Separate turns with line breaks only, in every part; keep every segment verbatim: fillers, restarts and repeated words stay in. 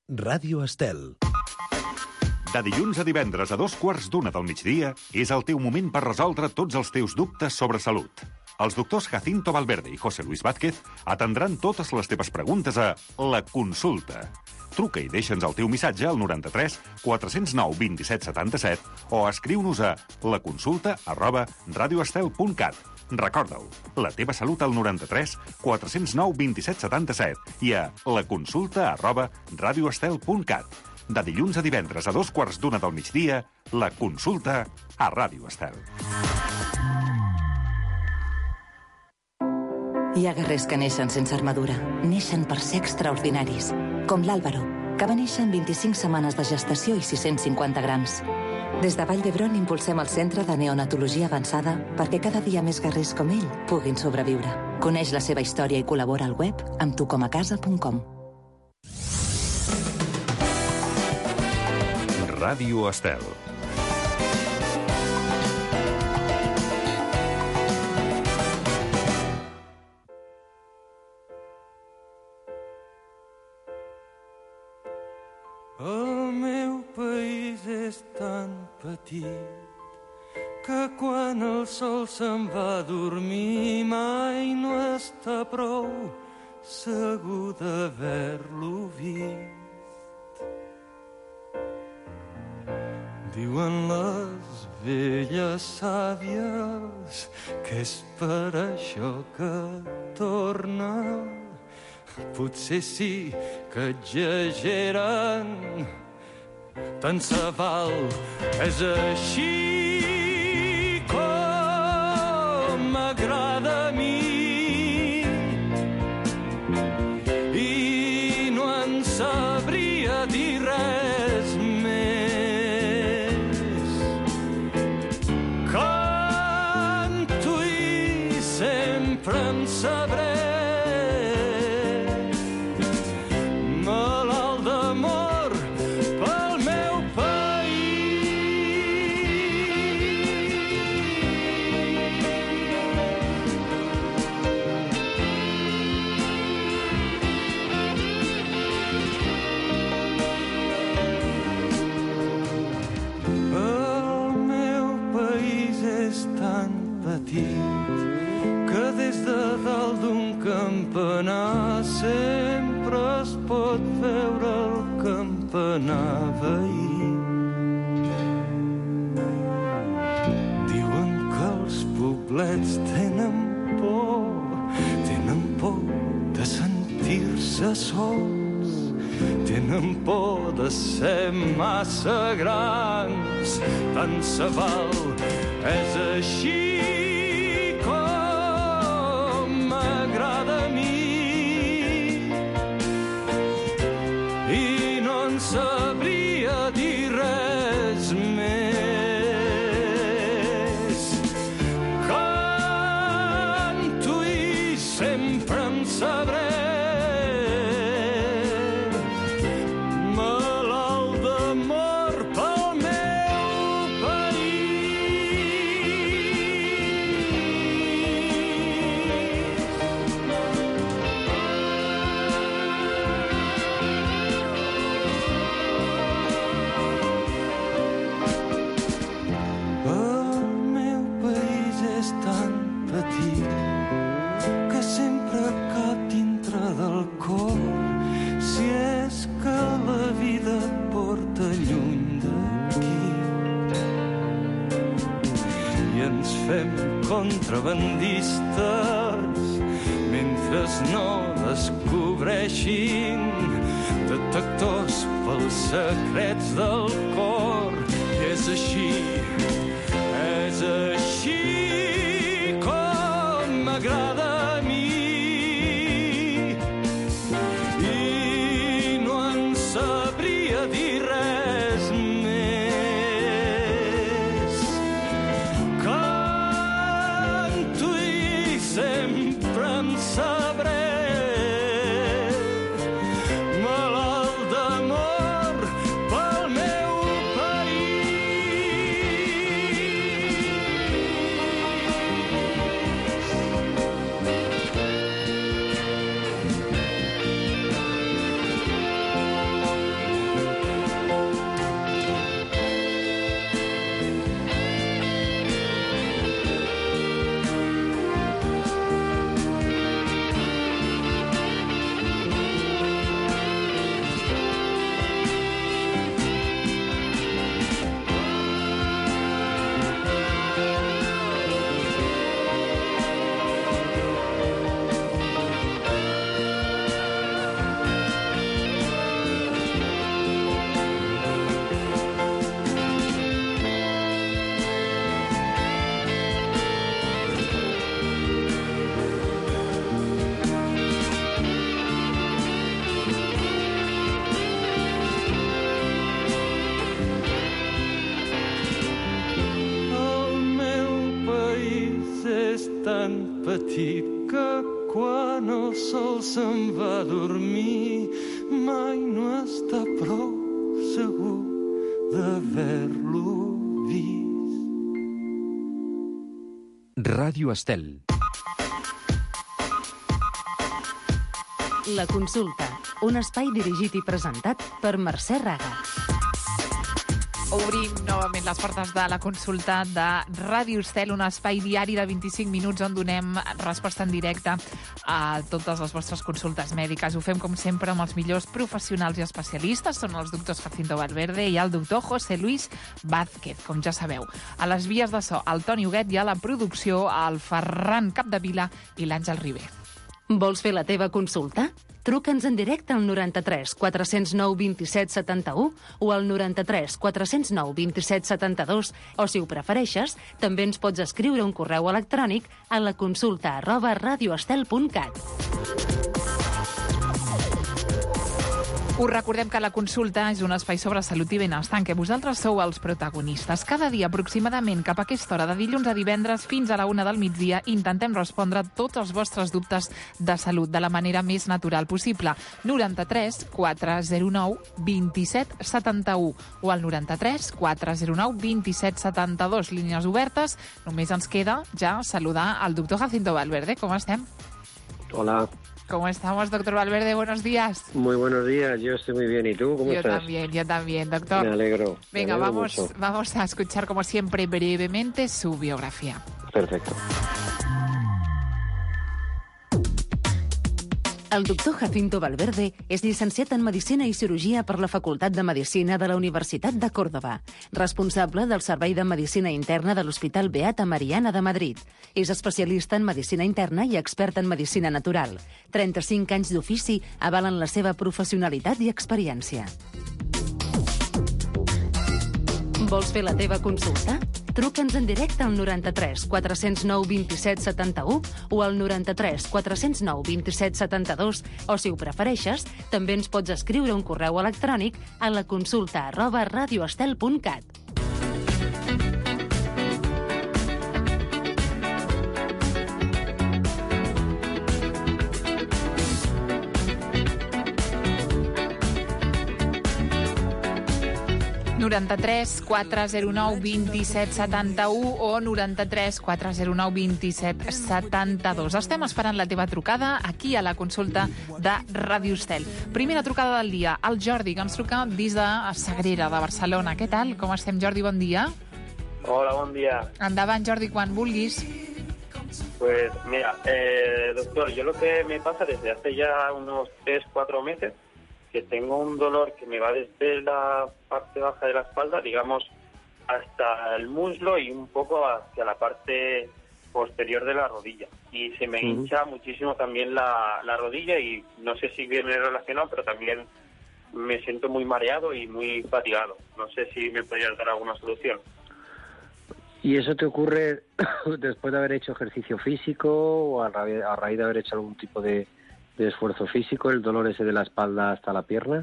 Ràdio Estel.
De dilluns a divendres a dos quarts d'una del migdia és el teu moment per resoldre tots els teus dubtes sobre salut. Els doctors Jacinto Valverde i José Luis Vázquez atendran totes les teves preguntes a La Consulta. Truca i deixa'ns el teu missatge al noranta-tres quatre cents nou vint-i-set setanta-set o escriu-nos a laconsulta arroba radioestel punt cat. Recorda-ho, la teva salut al noranta-tres quatre cents nou vint-i-set setanta-set i a laconsulta arroba radioestel punt cat. De dilluns a divendres a dos quarts d'una del migdia, La Consulta a Ràdio Estel.
Hi ha guerrers que neixen sense armadura. Neixen per ser extraordinaris. Com l'Àlvaro, que va néixer en vint-i-cinc setmanes de gestació i sis-cents cinquanta grams. Des de Vall d'Hebron impulsem el Centre de Neonatologia Avançada perquè cada dia més guerrers com ell puguin sobreviure. Coneix la seva història i col·labora al web amb tu com a casa punt com.
Ràdio Estel.
El meu país és tan petit que quan el sol se'n va a dormir mai no està prou segur d'haver-lo vist. Diuen les velles sàvies que és per això que torna. Potser sí que exageren, tant se val, és així com m'agrada a mi. I no en sabria dir res més. Canto i sempre en sabré. Que des de dalt d'un campanar sempre es pot veure el campanar veí. Diuen que els poblets tenen por, tenen por de sentir-se sols, tenen por de ser massa grans, tant se val, és així m'agrada a mi. I no en sabria dir res més. Canto i sempre en sabré. Malalt d'amor pel meu contrabandistes mentre no descobreixin detectors pels secrets del cor. I és així, és així com m'agrada a mi. I no en sabria dir res més. Canto i sempre en sabré. Malalt d'amor pel meu país. tan petit que quan el sol se'n va a dormir mai no està prou segur d'haver-lo vist.
Ràdio Estel.
La consulta, un espai dirigit i presentat per Mercè Raga.
Obrim novament les portes de la consulta de Ràdio Estel, un espai diari de vint-i-cinc minuts on donem resposta en directe a totes les vostres consultes mèdiques. Ho fem, com sempre, amb els millors professionals i especialistes. Són els doctors Jacinto Valverde i el doctor José Luis Vázquez, com ja sabeu. A les vies de so, el Toni Huguet, i a la producció, el Ferran Capdevila i l'Àngel Ribé.
Vols fer la teva consulta? Truca'ns en directe al noranta-tres quatre zero nou vint-i-set setanta-u o al noranta-tres quatre zero nou vint-i-set setanta-dos, o si ho prefereixes, també ens pots escriure un correu electrònic a la consulta arroba radioestel punt cat.
Us recordem que la consulta és un espai sobre salut i benestar en què vosaltres sou els protagonistes. Cada dia, aproximadament cap a aquesta hora, de dilluns a divendres fins a la una del migdia, intentem respondre tots els vostres dubtes de salut de la manera més natural possible. noranta-tres quatre zero nou vint-i-set setanta-u o al noranta-tres quatre zero nou vint-i-set setanta-dos. Línies obertes. Només ens queda ja saludar al doctor Jacinto Valverde. ¿Cómo estem?
Hola.
¿Cómo estamos, doctor Valverde? Buenos días.
Muy buenos días, yo estoy muy bien. ¿Y tú cómo
yo
estás?
Yo también, yo también, doctor.
Me alegro.
Venga,
me alegro
vamos,
mucho.
vamos a escuchar, como siempre, brevemente su biografía.
Perfecto.
El doctor Jacinto Valverde és llicenciat en Medicina i Cirurgia per la Facultat de Medicina de la Universitat de Còrdova, responsable del Servei de Medicina Interna de l'Hospital Beata Mariana de Madrid. És especialista en Medicina Interna i expert en Medicina Natural. trenta-cinc anys d'ofici avalen la seva professionalitat i experiència. Vols fer la teva consulta? Truca'ns en directe al noranta-tres quatre zero nou vint-i-set setanta-u o al noranta-tres quatre zero nou vint-i-set setanta-dos, o si ho prefereixes, també ens pots escriure un correu electrònic a la consulta arroba radioestel punt cat.
noranta-tres quatre zero nou vint-i-set setanta-u o noranta-tres quatre zero nou vint-i-set setanta-dos. Estem esperant la teva trucada aquí a la consulta de Ràdio Estel. Primera trucada del dia, el Jordi, que ens truca des de Sagrera, de Barcelona. Què tal? Com estem, Jordi? Bon dia.
Hola, bon dia.
Endavant, Jordi, quan vulguis.
Pues mira, eh, doctor, yo lo que me pasa desde hace ya unos tres, cuatro meses, que tengo un dolor que me va desde la parte baja de la espalda, digamos, hasta el muslo y un poco hacia la parte posterior de la rodilla. Y se me
Uh-huh.
hincha muchísimo también la, la rodilla y no sé si viene relacionado, pero también me siento muy mareado y muy fatigado. No sé si me podrías dar alguna solución.
¿Y eso te ocurre después de haber hecho ejercicio físico o a, ra- a raíz de haber hecho algún tipo de, de esfuerzo físico, el dolor ese de la espalda hasta la pierna?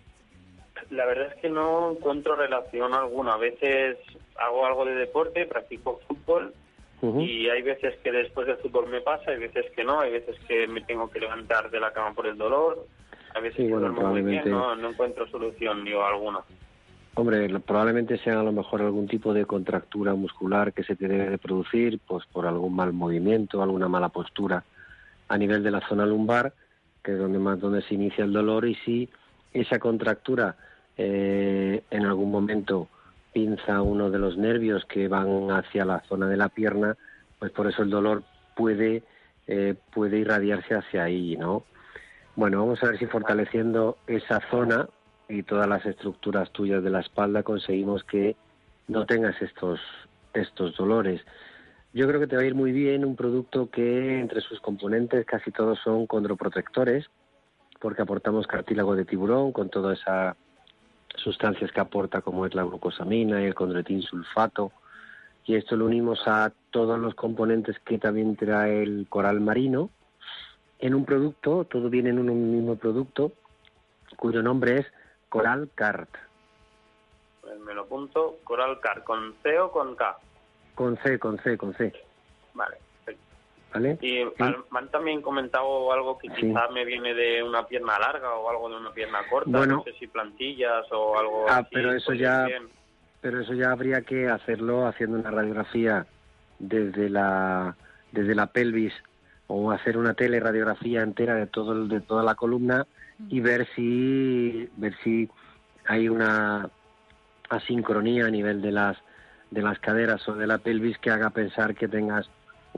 La verdad es que no encuentro relación alguna. A veces hago algo de deporte, practico fútbol,
Uh-huh.
y hay veces que después del fútbol me pasa, hay veces que no, hay veces que me tengo que levantar de la cama por el dolor, a veces
Sí,
que
bueno,
duermo muy bien,
probablemente-
no, no encuentro solución digo alguna.
Hombre, lo- probablemente sea a lo mejor algún tipo de contractura muscular que se te debe de producir, pues por algún mal movimiento, alguna mala postura a nivel de la zona lumbar, que es donde más donde se inicia el dolor, y si esa contractura eh, en algún momento pinza uno de los nervios que van hacia la zona de la pierna, pues por eso el dolor puede eh, puede irradiarse hacia ahí, ¿no? Bueno, vamos a ver si fortaleciendo esa zona y todas las estructuras tuyas de la espalda conseguimos que no tengas estos estos dolores. Yo creo que te va a ir muy bien un producto que entre sus componentes casi todos son condroprotectores, porque aportamos cartílago de tiburón con todas esas sustancias que aporta, como es la glucosamina y el condroitin sulfato, y esto lo unimos a todos los componentes que también trae el coral marino en un producto, todo viene en un mismo producto, cuyo nombre es Coral Cart.
Pues me lo apunto, Coral Car, ¿con C o con K?
Con C, con C, con C.
Vale, perfecto.
¿vale?
Y al- me han también comentado algo que
Sí.
quizás me viene de una pierna larga o algo de una pierna corta,
Bueno.
no sé si plantillas o algo
Ah,
así.
pero eso
pues
ya-
bien.
Pero eso ya habría que hacerlo haciendo una radiografía desde la desde la pelvis o hacer una teleradiografía entera de todo el- de toda la columna y ver si ver si hay una asincronía a nivel de las de las caderas o de la pelvis que haga pensar que tengas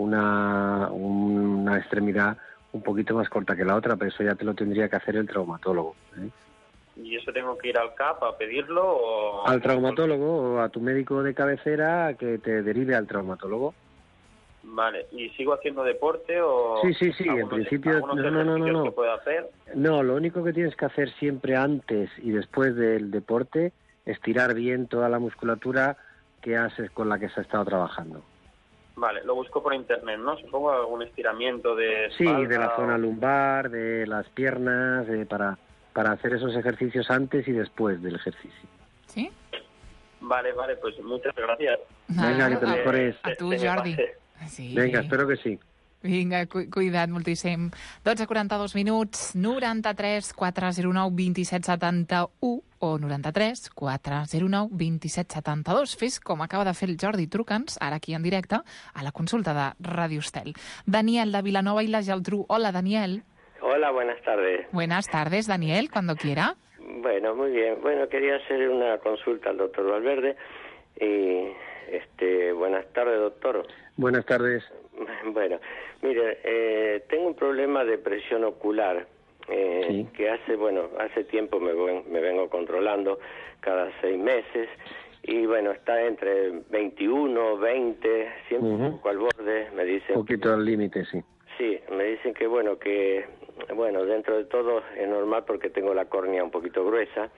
una una extremidad un poquito más corta que la otra, pero eso ya te lo tendría que hacer el traumatólogo, ¿eh?
¿Y eso tengo que ir al C A P a pedirlo o...?
Al traumatólogo o a tu médico de cabecera que te derive al traumatólogo.
Vale, ¿y sigo haciendo deporte o...?
Sí, sí, sí, en
algunos-
principio,
algunos
no, no, no, no,
ejercicios
no.
que puedo hacer?
No, lo único que tienes que hacer siempre antes y después del deporte es tirar bien toda la musculatura que haces con la que se ha estado trabajando.
Vale, lo busco por internet, ¿no? Supongo algún estiramiento de
Sí,
espalda
de la zona
o-
lumbar, de las piernas, de- para, para hacer esos ejercicios antes y después del ejercicio.
Sí?
Vale, vale, pues muchas gracias.
Venga, que te
a-
mejores.
A tu,
Se me
Jordi.
pase.
Sí.
Venga, espero que sí.
Vinga, cu cuida't moltíssim. dotze quaranta-dos minuts, noranta-tres quatre zero nou vint set setanta-u o noranta-tres quatre zero nou vint set setanta-dos. Fes com acaba de fer el Jordi, truca'ns, ara aquí en directe, a la consulta de Radio Estel. Daniel, de Vilanova i la Geltrú. Hola, Daniel.
Hola, buenas tardes.
Buenas tardes, Daniel, cuando quiera.
Bueno, muy bien. Bueno, quería hacer una consulta al doctor Valverde. Y, este, buenas tardes, doctor.
Buenas tardes.
Bueno, mire, eh, tengo un problema de presión ocular eh,
Sí.
que hace, bueno, hace tiempo me, ven- me vengo controlando cada seis meses y bueno, está entre veintiuno, veinte, siempre
Ujú.
un poco al borde, me
Un
dicen.
poquito al límite, sí.
Sí, me dicen que bueno, que bueno, dentro de todo es normal porque tengo la córnea un poquito gruesa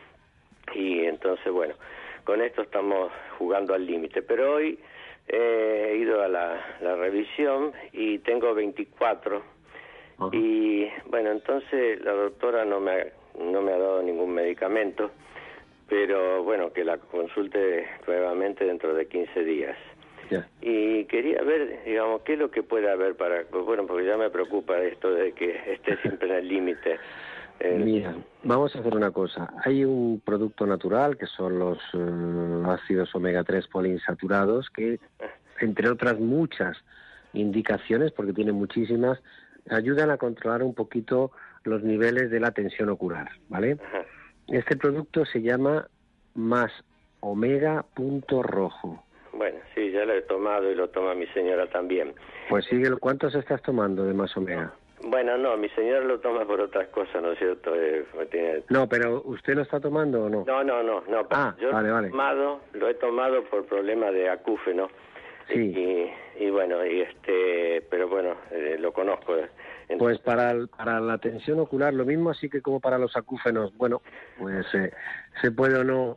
y entonces bueno, con esto estamos jugando al límite. Pero hoy eh, he ido a la, la revisión y tengo veinticuatro
Ajá.
y bueno, entonces la doctora no me ha, no me ha dado ningún medicamento, pero bueno, que la consulte nuevamente dentro de quince días.
Ya.
Y quería ver, digamos, qué es lo que puede haber para... Bueno, porque ya me preocupa esto de que esté siempre en el límite. Eh,
Mira, vamos a hacer una cosa. Hay un producto natural que son los eh, ácidos omega tres poliinsaturados que, entre otras muchas indicaciones, porque tienen muchísimas, ayudan a controlar un poquito los niveles de la tensión ocular, ¿vale?
Ajá.
Este producto se llama Más Omega Punto Rojo.
Bueno, sí, ya lo he tomado y lo toma mi señora también.
Pues sigue, ¿cuántos estás tomando de Más Omega?
Bueno, no, mi señora lo toma por otras cosas, ¿no es cierto? Eh, tiene...
No, pero ¿usted lo está tomando o no?
No, no, no, no.
Ah,
yo
vale,
lo, he
vale.
tomado, lo he tomado por problema de acúfeno.
Sí.
Y, y bueno, y este, pero bueno, eh, lo conozco. Entonces,
Pues para, el- para la tensión ocular lo mismo, así que como para los acúfenos, bueno, pues eh, se puede o no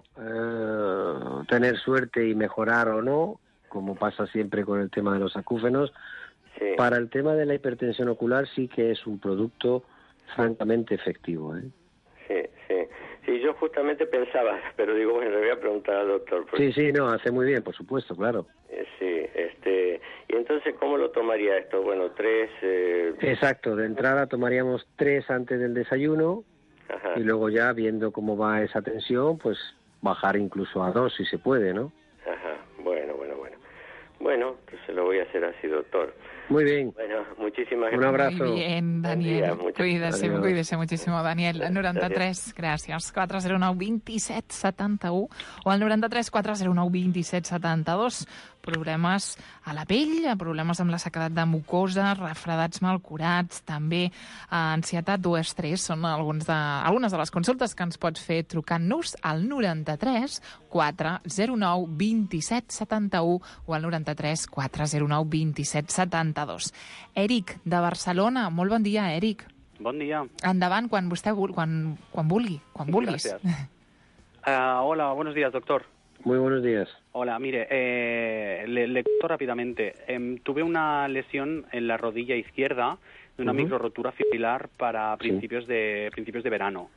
eh, tener suerte y mejorar o no, como pasa siempre con el tema de los acúfenos.
sí.
Para el tema de la hipertensión ocular sí que es un producto francamente efectivo, ¿eh?
Sí, sí. Sí, yo justamente pensaba, pero digo, bueno, le voy a preguntar al doctor. porque-
Sí, sí, no, hace muy bien, por supuesto, claro.
Eh, sí, este... Y entonces, ¿cómo lo tomaría esto? Bueno, tres... Eh...
Exacto, de entrada tomaríamos tres antes del desayuno
Ajá,
y luego ya viendo cómo va esa tensión, pues bajar incluso a dos si se puede, ¿no?
ajá. Bueno, bueno, bueno. Bueno, entonces lo voy a hacer así, doctor.
Muy bien,
Bueno, muchísimas
un
gracias.
abrazo.
Muy bien,
Buen
Daniel.
día, muchas-
Cuídese,
Adiós.
cuídese muchísimo, Daniel. Al noranta-tres, gràcies, quatre zero nou vint set setanta-u o al noranta-tres quatre zero nou vint set setanta-dos. Problemes a la pell, problemes amb la sequedat de mucosa, refredats mal curats, també eh, ansietat o estrès són alguns de, algunes de les consultes que ens pots fer trucant-nos al noranta-tres quatre zero nou vint set setanta-u o al noranta-tres quatre zero nou vint set setanta-dos. Eric, de Barcelona. Molt bon dia, Eric.
Bon dia.
Endavant, quan vostè vul, quan, quan vulgui, quan vulguis.
Gracias. Ah, hola, buenos días, doctor.
Muy buenos días.
Hola, mire, eh, le, le cuento rápidamente. Em, tuve una lesión en la rodilla izquierda de una
Ujú.
micro rotura fibrilar para
Sí.
principios de principios de verano.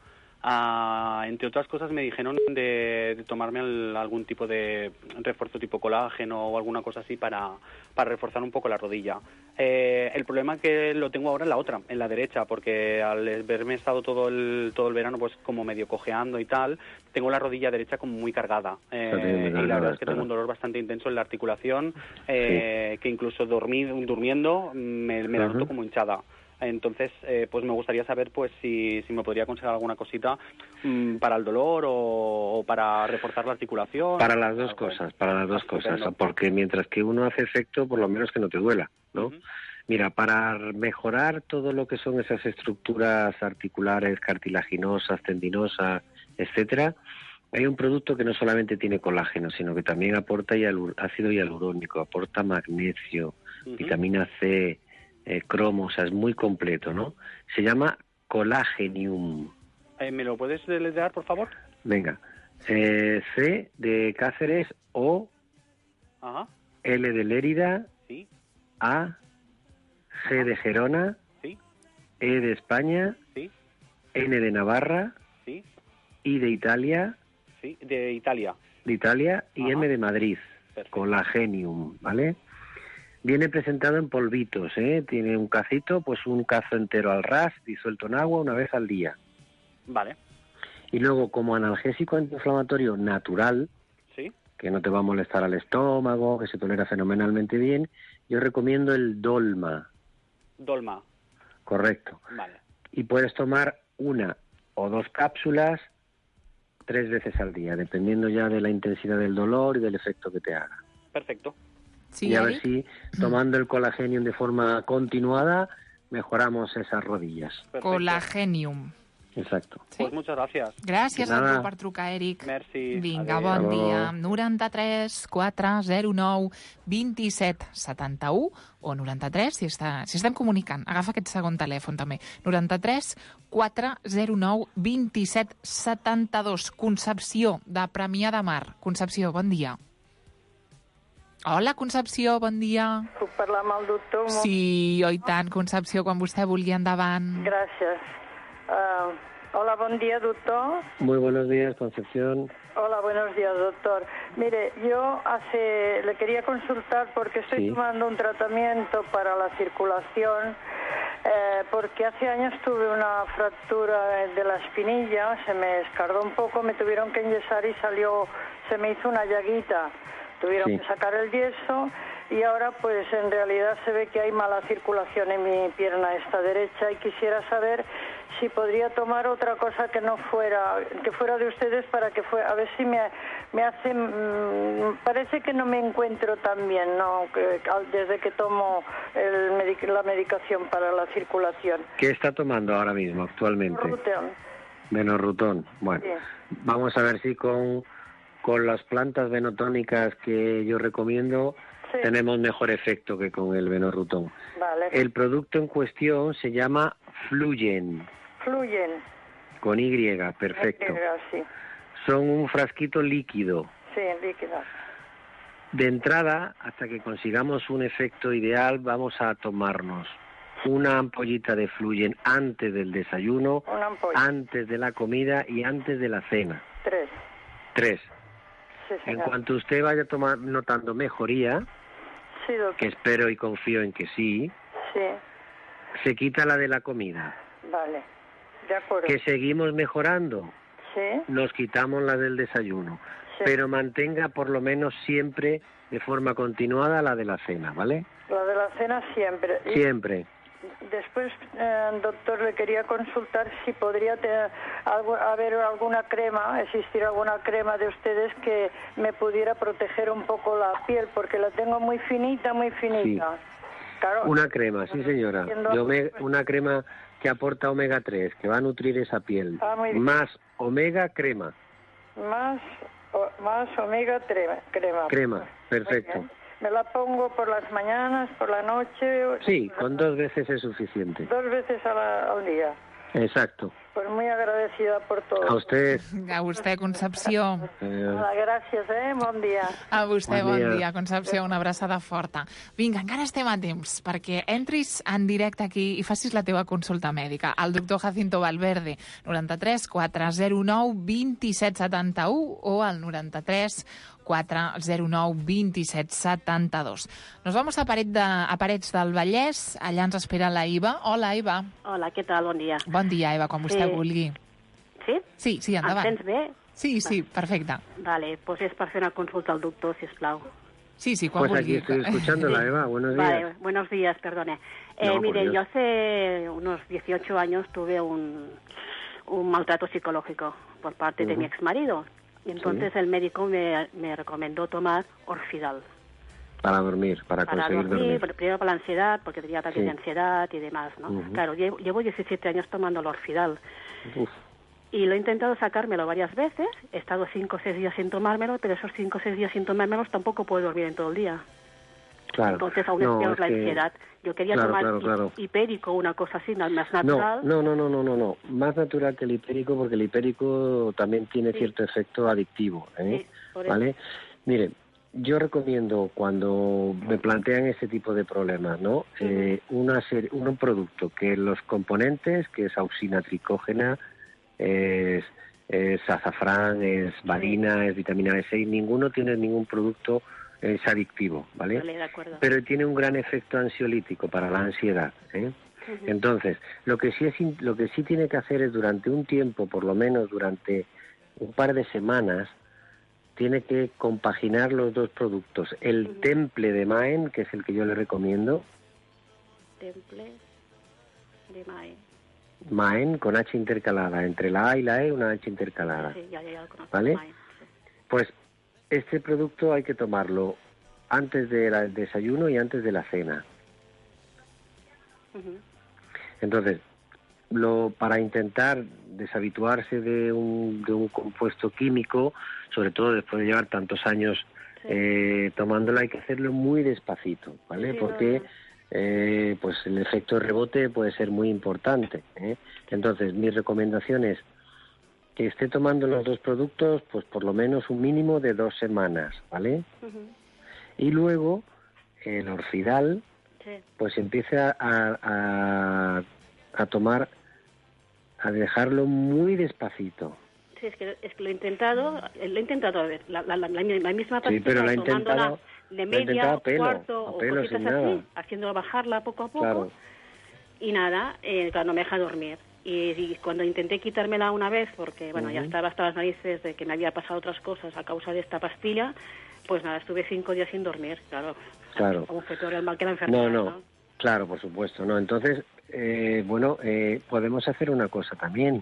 Uh, entre otras cosas me dijeron de, de tomarme el, algún tipo de refuerzo tipo colágeno o alguna cosa así para, para reforzar un poco la rodilla. Eh, el problema es que lo tengo ahora en la otra, en la derecha, porque al verme estado todo el, todo el verano pues como medio cojeando y tal, tengo la rodilla derecha como muy cargada. Eh, y la verdad es que tengo un dolor bastante intenso en la articulación, eh, sí. que incluso dormí, durmiendo me, me la noto uh-huh. como hinchada. Entonces, eh, pues me gustaría saber pues si, si me podría aconsejar alguna cosita mmm, para el dolor o, o para reforzar la articulación.
Para las dos cosas, para las dos cosas, porque mientras que uno hace efecto, por lo menos que no te duela, ¿no? Uh-huh. Mira, para mejorar todo lo que son esas estructuras articulares, cartilaginosas, tendinosas, etcétera, hay un producto que no solamente tiene colágeno, sino que también aporta hialur- ácido hialurónico, aporta magnesio, uh-huh. vitamina C, Eh, cromo, o sea, es muy completo, ¿no? Se llama Collagenium.
Eh, ¿Me lo puedes deletrear, por favor?
Venga. Eh, C de Cáceres, O,
Ajá.
L de Lérida,
sí.
A, G Ajá. de Gerona,
sí.
E de España,
sí.
N de Navarra,
sí.
I de Italia,
sí. de Italia,
de Italia y
Ajá.
M de Madrid.
Perfecto.
Collagenium, ¿vale? Viene presentado en polvitos, ¿eh? Tiene un cacito, pues un cazo entero al ras, disuelto en agua una vez al día.
Vale.
Y luego, como analgésico antiinflamatorio natural,
¿sí?
que no te va a molestar al estómago, que se tolera fenomenalmente bien, yo recomiendo el Dolma.
Dolma.
Correcto.
Vale.
Y puedes tomar una o dos cápsulas tres veces al día, dependiendo ya de la intensidad del dolor y del efecto que te haga.
Perfecto.
Sí, y a ver si tomando el Collagenium de forma continuada mejoramos esas rodillas.
Perfecto. Collagenium.
Exacto.
Sí? Pues muchas gracias.
Gràcies a tu per trucar, Eric.
Merci.
Vinga,
Adeu.
bon
Adeu.
dia. noranta-tres quatre zero nou vint-i-set setanta-u o noranta-tres, si, està, si estem comunicant. Agafa aquest segon telèfon, també. noranta-tres quatre zero nou vint-i-set setanta-dos. Concepció, de Premià de Mar. Concepció, bon dia. Hola, Concepció, bon dia.
Puc parlar amb el doctor?
Sí, oi tant, Concepció, quan vostè vulgui, endavant.
Gràcies. Uh, hola, bon dia, doctor.
Muy buenos días, Concepción.
Hola, buenos días, doctor. Mire, yo hace le quería consultar porque estoy sí. tomando un tratamiento para la circulación, eh, porque hace años tuve una fractura de la espinilla, se me escardó un poco, me tuvieron que enyesar y salió, se me hizo una llaguita. Tuvieron sí. que sacar el yeso y ahora pues en realidad se ve que hay mala circulación en mi pierna esta derecha y quisiera saber si podría tomar otra cosa que no fuera, que fuera de ustedes para que fuera, a ver si me, me hace, mmm, parece que no me encuentro tan bien, ¿no? Que, desde que tomo el medic, la medicación para la circulación.
¿Qué está tomando ahora mismo, actualmente?
Benorrutón.
Benorrutón, bueno, sí. Vamos a ver si con... Con las plantas venotónicas que yo recomiendo sí. tenemos mejor efecto que con el Benorrutón.
Vale.
El producto en cuestión se llama Fluyen.
Fluyen.
Con Y, perfecto.
Y, sí.
Son un frasquito líquido.
Sí, líquido.
De entrada, hasta que consigamos un efecto ideal, vamos a tomarnos una ampollita de Fluyen antes del desayuno, antes de la comida y antes de la cena.
Tres.
Tres.
Sí,
en cuanto usted vaya tomar, notando mejoría,
sí,
que espero y confío en que sí,
sí,
se quita la de la comida.
Vale, de acuerdo.
Que seguimos mejorando,
sí,
nos quitamos la del desayuno,
sí.
pero mantenga por lo menos siempre de forma continuada la de la cena, ¿vale?
La de la cena siempre.
Siempre.
Después, eh, doctor, le quería consultar si podría tener algo, haber alguna crema, existir alguna crema de ustedes que me pudiera proteger un poco la piel, porque la tengo muy finita, muy finita.
Sí. Claro, una crema, sí señora. De omega, una crema que aporta omega tres, que va a nutrir esa piel.
Ah, muy bien.
Más omega crema.
Más, o, más omega crema. Crema,
crema perfecto.
¿Me la pongo por las mañanas, por la noche?
Sí, con dos veces es suficiente.
Dos veces a la, al día.
Exacto.
Pues muy agradecida por todo.
A usted.
A vostè, Concepció.
Hola, gràcies, eh? Bon dia.
A vostè,
Bon
bon
dia.
dia, Concepció, una abraçada forta. Vinga, encara estem a temps perquè entris en directe aquí i facis la teva consulta mèdica. El doctor Jacinto Valverde, noranta-tres quatre zero nou vint set setanta-u o al noranta-tres quatre zero nou vint set setanta-dos. Nos vamos a, Paret de, a Parets del Vallès. Allà ens espera la Iva. Hola, Iva.
Hola, què tal? Bon dia.
Bon dia, Eva, com vostè
Sí.
vulgui.
Sí?
Sí, sí, endavant.
Em sents bé?
Sí, sí, perfecte.
Vale, pues és per fer una consulta al doctor, sisplau.
Sí, sí, quan
Pues aquí
vulgui.
estoy escuchándola, Eva. Buenos días.
Vale, buenos días, perdone. Eh,
No, por
mire,
Dios.
yo hace unos dieciocho años tuve un, un maltrato psicológico por parte de
Ujú.
mi exmarido. Y entonces
Sí.
el médico me, me recomendó tomar Orfidal.
Para dormir, para,
Para
conseguir
dormir,
dormir.
pero primero para la ansiedad, porque tenía ataques
Sí.
de ansiedad y demás, ¿no?
Ujú.
Claro, llevo, llevo diecisiete años tomando el Orfidal.
Uf,
Y lo he intentado sacármelo varias veces, he estado cinco o seis días sin tomármelo, pero esos cinco o seis días sin tomármelo tampoco puedo dormir en todo el día.
claro.
Entonces aún es
No,
peor
es
la
que-
ansiedad. Yo quería
Claro,
tomar
claro,
hi-
claro.
hipérico, una cosa así, más más
No,
natural.
no, no, no, no, no, no. Más natural que el hipérico, porque el hipérico también tiene
Sí.
cierto efecto adictivo, ¿eh?
Sí, por eso.
¿Vale? Mire, yo recomiendo cuando me plantean este tipo de problemas, ¿no? Eh, una serie, un producto que los componentes, que es auxina tricógena, es, es azafrán, es valina, es vitamina B seis, ninguno tiene ningún producto es adictivo, ¿vale?
Vale, de acuerdo.
Pero tiene un gran efecto ansiolítico para la ansiedad, ¿eh?
Ujú.
Entonces, lo que sí es in- lo que sí tiene que hacer es durante un tiempo, por lo menos durante un par de semanas, tiene que compaginar los dos productos. El
Ujú.
temple de Maen, que es el que yo le recomiendo,
Temple de Mae.
Maen con H intercalada, entre la A y la E una H intercalada.
Sí, ya, ya, ya lo conozco.
¿Vale?
Mae, sí.
Pues este producto hay que tomarlo antes del desayuno y antes de la cena.
Ujú.
Entonces, lo, para intentar deshabituarse de un, de un compuesto químico, sobre todo después de llevar tantos años
Sí.
eh, tomándolo, hay que hacerlo muy despacito, ¿vale?
Sí,
Porque
no, no.
eh, pues el efecto de rebote puede ser muy importante, ¿eh? Entonces, mi recomendación es que esté tomando los dos productos, pues por lo menos un mínimo de dos semanas, ¿vale?
Ujú.
Y luego, el Orfidal,
Sí.
pues empiece a, a, a tomar, a dejarlo muy despacito.
Sí, es que, es que lo he intentado, eh, lo he intentado, a ver, la, la, la, la misma
Sí,
pastilla,
pero la ha
tomándola
intentado,
de
la ha
media,
intentado a pelo,
cuarto
a
o
pelo,
cositas
sin
así,
nada.
haciéndola bajarla poco a poco,
Claro,
y nada, eh, claro, no me deja dormir. Y, y cuando intenté quitármela una vez, porque bueno, ya
Ujú.
estaba hasta las narices de que me había pasado otras cosas a causa de esta pastilla, pues nada, estuve cinco días sin dormir, claro.
claro.
Aún fue peor el mal que la enfermedad,
No,
¿no?
no, claro, por supuesto, no. Entonces, eh, bueno, eh, podemos hacer una cosa también,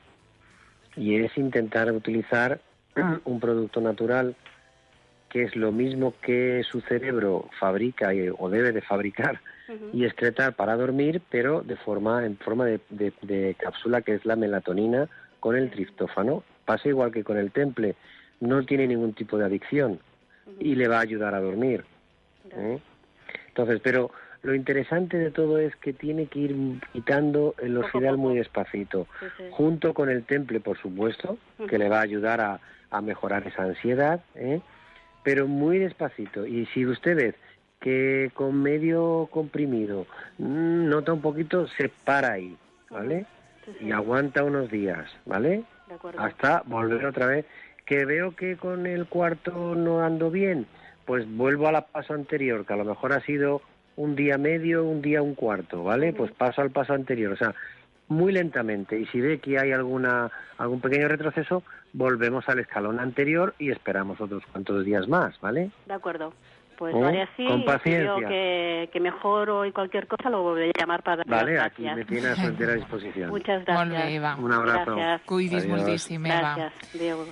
y es intentar utilizar un producto natural que es lo mismo que su cerebro fabrica y- o debe de fabricar
Ujú.
y excretar para dormir, pero de forma en forma de, de- de cápsula, que es la melatonina con el triptófano. Pasa igual que con el temple, no tiene ningún tipo de adicción y le va a ayudar a dormir. ¿eh? Entonces, pero lo interesante de todo es que tiene que ir quitando el
Poco a
Orfidal
poco.
muy despacito,
Sí, sí.
junto con el temple, por supuesto, que le va a ayudar a, a mejorar esa ansiedad, ¿eh? pero muy despacito. Y si usted ve que con medio comprimido mm, nota un poquito, se para ahí, ¿vale?
Sí, sí.
Y aguanta unos días, ¿vale?
De acuerdo.
Hasta volver otra vez. Que veo que con el cuarto no ando bien, pues vuelvo a la paso anterior, que a lo mejor ha sido un día medio, un día un cuarto, ¿vale? Pues paso al paso anterior, o sea, muy lentamente. Y si ve que hay alguna algún pequeño retroceso, volvemos al escalón anterior y esperamos otros cuantos días más, ¿vale?
De acuerdo. Pues
¿Eh?
lo haré así,
Con
y si
paciencia.
veo que, que mejoro y cualquier cosa lo volveré a llamar para darle
Vale,
las
aquí
gracias.
me tiene a su entera disposición.
Muchas
Molt
gracias.
bé, Eva.
Un abrazo.
Gracias.
Cuidis
Adiós.
moltíssim, Eva.
Gracias. Adéu.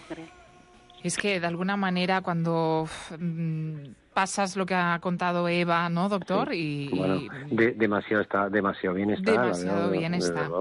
Es que de alguna manera cuando mm, pasas lo que ha contado Eva, ¿no, doctor? Y,
Bueno,
y
de- demasiado está, demasiado bien está. la
demasiado
verdad,
bien
desde
está.
luego.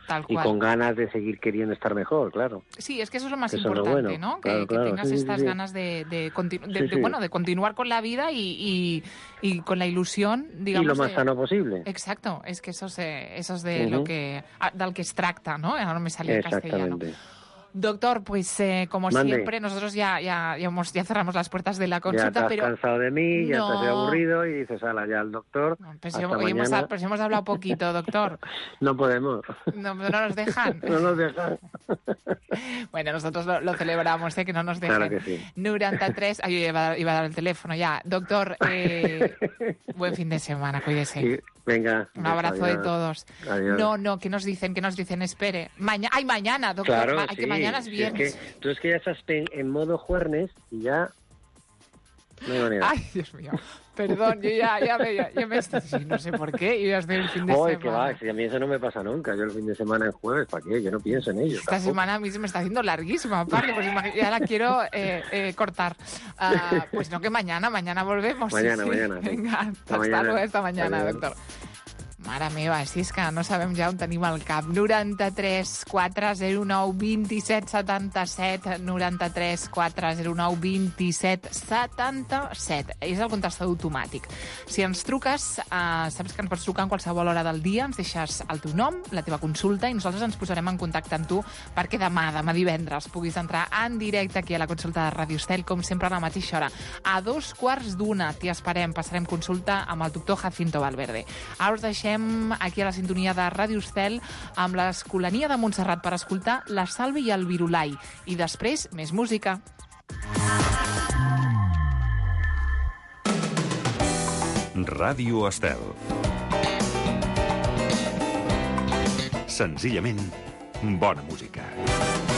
Tal
y
cual.
con ganas de seguir queriendo estar mejor, claro.
Sí, es que eso es lo más
Eso es lo
importante,
bueno.
¿no?
Claro,
que,
claro.
que tengas
Sí, sí,
estas
sí.
ganas de, de, continu- de,
Sí,
de,
sí.
bueno, de continuar con la vida y, y, y con la ilusión, digamos...
Y lo más
de...
sano posible.
Exacto, es que eso es, eh, eso es de
Uh-huh.
lo que, ah, del que es tracta, ¿no? Ahora no me salía el castellano.
Exactamente.
Doctor, pues eh, como
Mande.
siempre, nosotros ya, ya, ya, hemos, ya cerramos las puertas de la
Ya
consulta,
te has
pero...
cansado de mí, ya te has
No.
aburrido y dices, ala, ya al doctor,
Pues
hasta
yo- hoy hemos,
mañana.
pues hemos hablado poquito, doctor.
No podemos.
No, no nos dejan.
No nos dejan.
Bueno, nosotros lo, lo celebramos, ¿eh? Que no nos dejen.
Claro que sí.
noventa y tres... Ay, iba a, dar, iba a dar el teléfono ya. Doctor, eh, buen fin de semana, cuídese.
Y, venga.
Un abrazo
adiós.
de todos.
Adiós.
No, no, ¿qué nos dicen? ¿Qué nos dicen? Espere. Mañana, ay, mañana, doctor.
Claro,
Ma-
sí.
que mañana es
Sí,
viernes.
que, tú es que ya estás en, en modo juernes y ya... No hay manera.
Ay, Dios mío. Perdón, yo ya, ya me, ya, ya me estoy... sí, no sé por qué, yo ya estoy el fin de
Joder,
semana.
que va, si a mí eso no me pasa nunca. Yo el fin de semana en jueves, ¿para qué? Yo no pienso en ello.
Esta
tampoco.
semana a mí se me está haciendo larguísima, aparte, pues imagi- ya la quiero eh, eh, cortar. Ah, pues no, que mañana, mañana volvemos. sí,
Mañana,
sí.
mañana.
Venga, hasta,
mañana.
luego, esta mañana,
Adiós.
doctor. Mare meva, si és que no sabem ja on tenim el cap. noranta-tres quatre zero nou vint-i-set setanta-set, noranta-tres quatre zero nou vint-i-set setanta-set. És el contestador automàtic. Si ens truques, eh, saps que ens pots trucar en qualsevol hora del dia, ens deixes el teu nom, la teva consulta, i nosaltres ens posarem en contacte amb tu perquè demà, demà divendres, puguis entrar en directe aquí a la consulta de Radio Estel, com sempre a la mateixa hora. A dos quarts d'una t'hi esperem, passarem consulta amb el doctor Jacinto Valverde. Ara us deixem aquí a la sintonia de Ràdio Estel amb l'Escolania de Montserrat per escoltar la Salve i el Virulai. I després, més música.
Ràdio Estel. Senzillament, bona música.